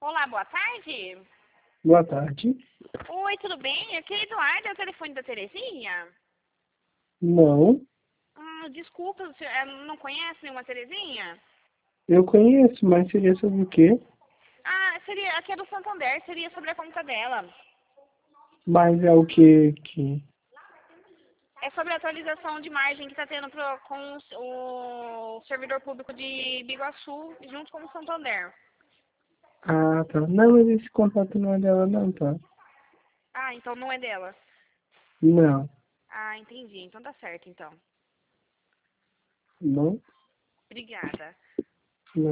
Olá, boa tarde. Boa tarde. Oi, tudo bem? Aqui é Eduardo, é o telefone da Terezinha. Não, Desculpa, o senhor não conhece nenhuma Terezinha? eu conheço, mas seria sobre o quê? Seria, aqui é do Santander, seria sobre a conta dela. Mas é o que... É sobre a atualização de margem que está tendo com o servidor público de Biguaçu, junto com o Santander. Ah, tá. Não, mas esse contato não é dela não, tá? Então não é dela. Não. Entendi. Então tá certo, então. Não? Obrigada.